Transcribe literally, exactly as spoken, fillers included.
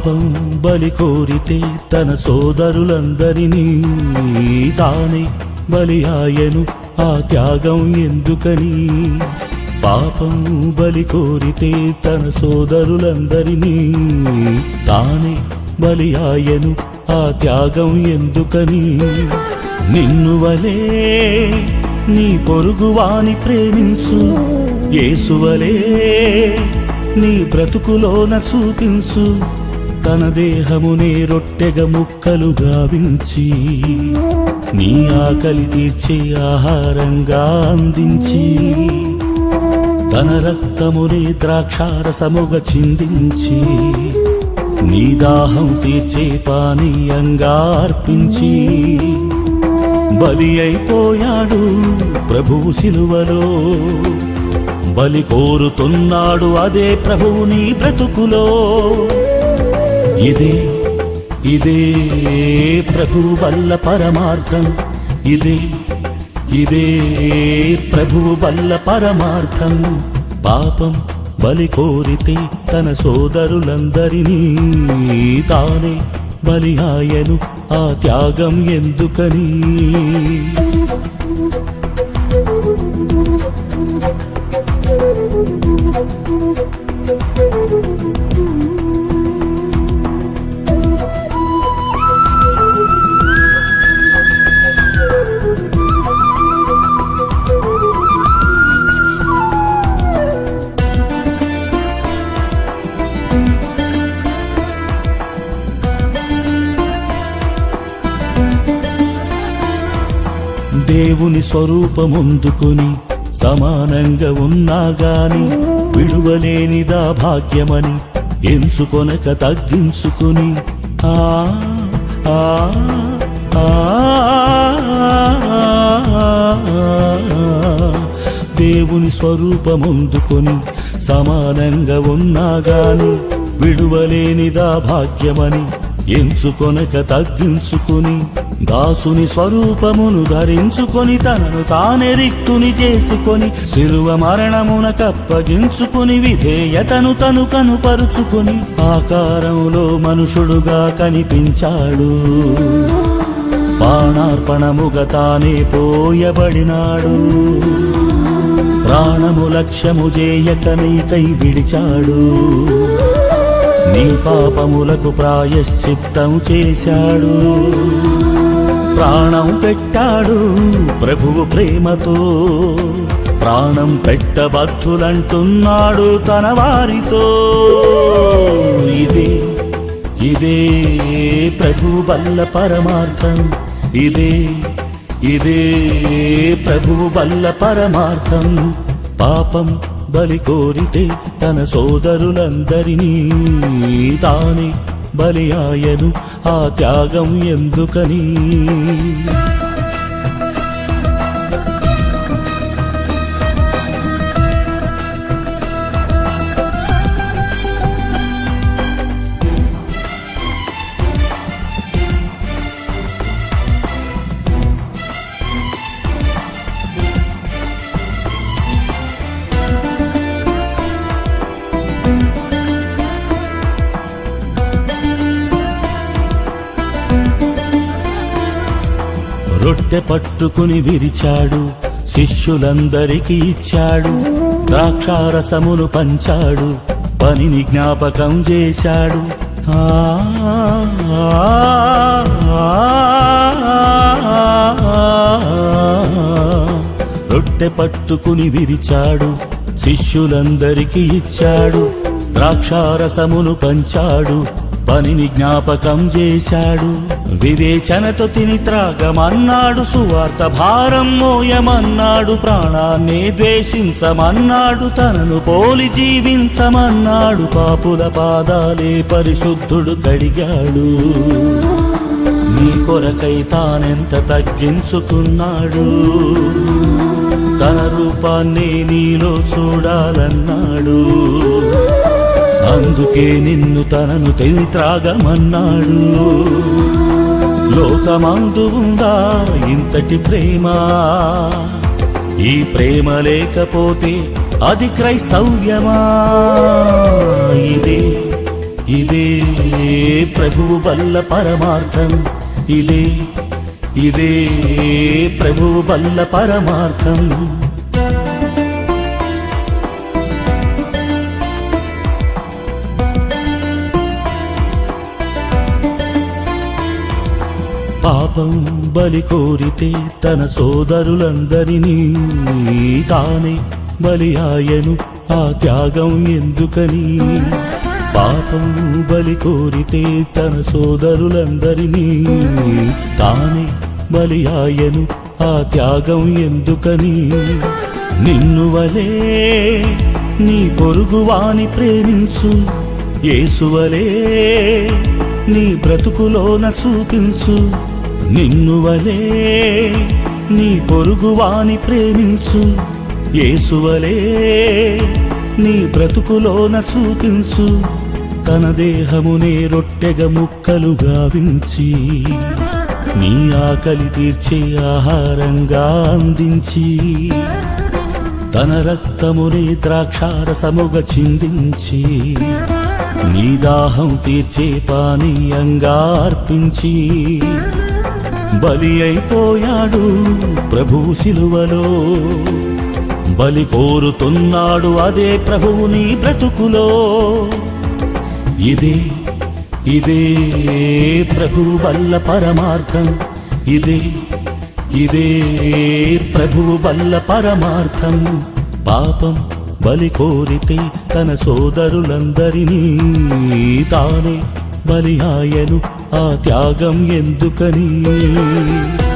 పాపం బలి కోరితే తన సోదరులందరినీ తానే బలి ఆయను ఆ త్యాగం ఎందుకని పాపం బలి కోరితే తన సోదరులందరినీ తానే బలి ఆయను ఆ త్యాగం ఎందుకని నిన్ను వలే నీ పొరుగువాని ప్రేమించు యేసువలే నీ బ్రతుకులోన చూపించు తన దేహమునే రొట్టెగా ముక్కలు గావించి నీ ఆకలి తీర్చే ఆహారంగా అందించి తన రక్తమునే ద్రాక్షారసముగా చిందించి నీ దాహం తీర్చే పానీయంగా అర్పించి బలి అయిపోయాడు ప్రభువు సిలువలో బలి కోరుతున్నాడు అదే ప్రభువు నీ బ్రతుకులో ఇదే ఇదే ప్రభువు వల్ల పరమార్థం ఇదే ఇదే ప్రభువు వల్ల పరమార్థం పాపం బలి కోరితే తన సోదరులందరినీ తానే బలి ఆయను ఆ త్యాగం ఎందుకని దేవుని స్వరూపముందుకుని సమానంగా ఉన్నా గాని విడువలేనిదా భాగ్యమని ఎంచుకొనక తగ్గించుకుని ఆ ఆ ఆ దేవుని స్వరూపముందుకుని సమానంగా ఉన్నా గాని విడువలేనిదా భాగ్యమని ఎంచుకొనక తగ్గించుకుని దాసుని స్వరూపమును ధరించుకొని తనను తానే రిక్తుని చేసుకొని శిలువ మరణమున కప్పగించుకుని విధేయతను తను కనుపరుచుకొని ఆకారములో మనుషుడుగా కనిపించాడు బాణార్పణముగా తానే పోయబడినాడు ప్రాణము లక్ష్యము చేయక నీకై విడిచాడు నీ పాపములకు ప్రాయశ్చిత్తం చేశాడు ప్రాణం పెట్టాడు ప్రభువు ప్రేమతో ప్రాణం పెట్టబద్ధులంటున్నాడు తన వారితో ఇదే ఇదే ప్రభువు వల్ల పరమార్థం ఇదే ఇదే ప్రభువు వల్ల పరమార్థం పాపం బలి కోరితే తన సోదరులందరినీ తానే బలి ఆయను ఆ త్యాగం ఎందుకని రొట్టె పట్టుకుని విరిచాడు శిష్యులందరికీ ఇచ్చాడు ద్రాక్షారసమును పంచాడు పనిని జ్ఞాపకం చేశాడు ఆ రొట్టె పట్టుకుని విరిచాడు శిష్యులందరికీ ఇచ్చాడు ద్రాక్షారసమును పంచాడు పనిని జ్ఞాపకం చేశాడు వివేచనతో తిని త్రాగమన్నాడు సువార్త భారం మోయమన్నాడు ప్రాణాన్ని ద్వేషించమన్నాడు తనను పోలి జీవించమన్నాడు పాపుల పాదాలే పరిశుద్ధుడు కడిగాడు నీ కొరకై తానెంత తగ్గించుకున్నాడు తన రూపాన్ని నీలో చూడాలన్నాడు అందుకే నిన్ను తనను తిని త్రాగమన్నాడు లోకమందు ఉందా ఇంతటి ప్రేమ ఈ ప్రేమ లేకపోతే అది క్రైస్తవ్యమా ఇదే ఇదే ప్రభువు బల్ల పరమార్థం, ఇదే ఇదే ప్రభువు బల్ల పరమార్థం. పాపం బలి కోరితే తన సోదరులందరినీ తానే బలి ఆయను, ఆ త్యాగం ఎందుకని? పాపం బలి కోరితే తన సోదరులందరినీ తానే బలి ఆయను, ఆ త్యాగం ఎందుకని? నిన్ను వలే నీ పొరుగువాని ప్రేమించు, యేసువలే నీ బ్రతుకులోన చూపించు. నిన్ను వలే నీ పొరుగువాని ప్రేమించు, యేసువలే నీ బ్రతుకులోన చూపించు. తన దేహమునే రొట్టెగా ముక్కలు గావించి నీ ఆకలి తీర్చే ఆహారంగా అందించి, తన రక్తమునే ద్రాక్షారసముగ చిందించి నీ దాహం తీర్చే పానీయంగా అర్పించి బలి అయిపోయాడు ప్రభువు శిలువలో. బలి కోరుతున్నాడు అదే ప్రభువు నీ బ్రతుకులో. ఇదే ఇదే ప్రభువు బల్ల పరమార్థం, ఇదే ఇదే ప్రభువు బల్ల పరమార్థం. పాపం బలి కోరితే తన సోదరులందరినీ తానే బలి ఆయను, ఆ త్యాగం ఎందుకని?